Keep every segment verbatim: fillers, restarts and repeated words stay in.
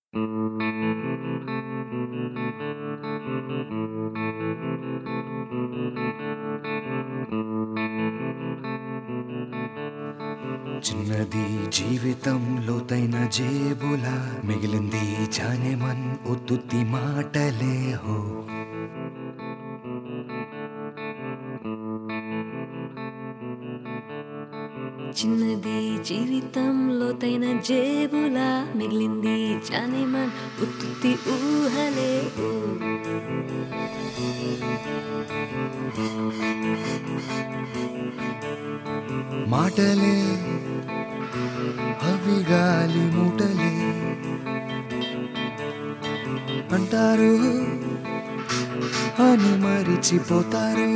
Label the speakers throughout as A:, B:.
A: చిన్నది జీవితం లోతైన జేబులా మిగిలింది జానేమన్ ఉత్తుత్తి మాటలే హో.
B: చిన్నది జీవితం లోతైన జేబులా మిగిలింది జానేమన్ ఉత్తుత్తి ఊహలే ఓ.
A: మాటలే అవి గాలి మూటలే అంటారు అని మరిచిపోతారు.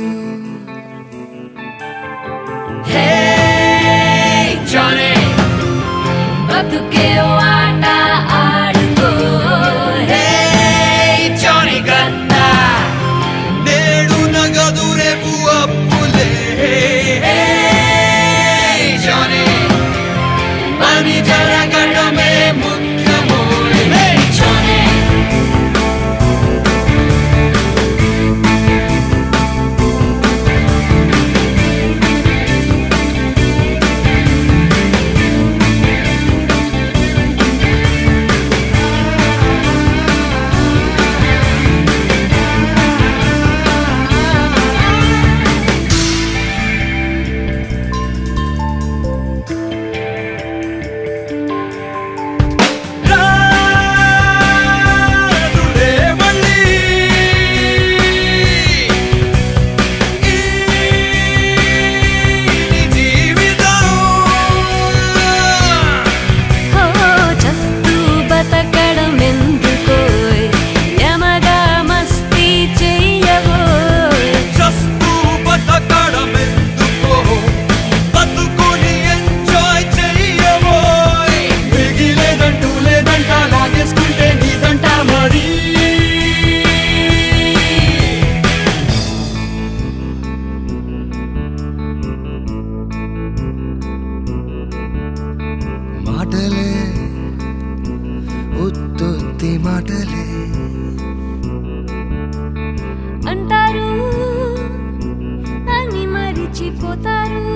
B: Johnny, బతుకే ఆట ఆడుకో. Hey Johnny గన్నా,
A: నేడు నగదు రేపు అప్పులే.
B: Hey Johnny, పని జరగడమే ముఖ్యమో. Hey Johnny,
A: మాటలే ఉత్తుత్తి మాటలే
B: అంటారు అని మరిచిపోతారు.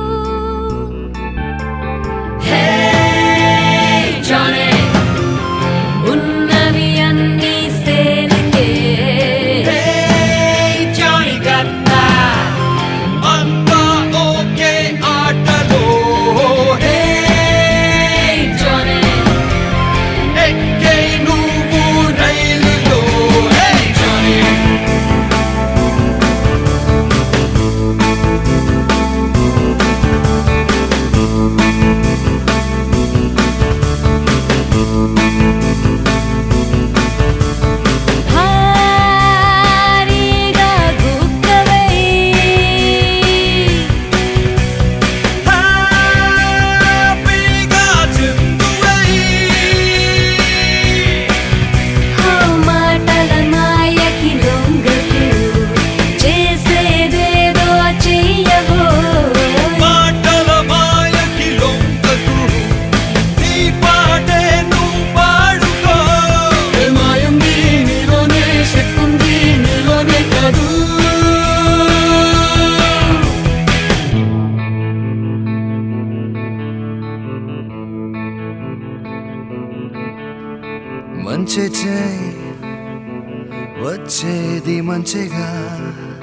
B: Hey Johnny, ఉన్నవి అన్ని సేనకే. Hey Johnny గన్నా,
A: అంతా ఓకే ఆటలో.
B: Hey Johnny,
A: ఎక్కే నువ్వు రైలులో.
B: Hey Johnny, భారీగా గుక్కవై
A: హ్యాపీగా చిందువై
B: ఆ మాటల మాయకి లొంగకు, చేసేదేదో చెయ్యవో.
A: మాటల మాయకి లొంగకు, నీ పాటే నువ్వు పాడుకో.
B: ఏ మాయుంది నీలోనే, శక్తుంది నీలోనే కాదు.
A: మంచి చేయి వచ్చేది మంచిగా.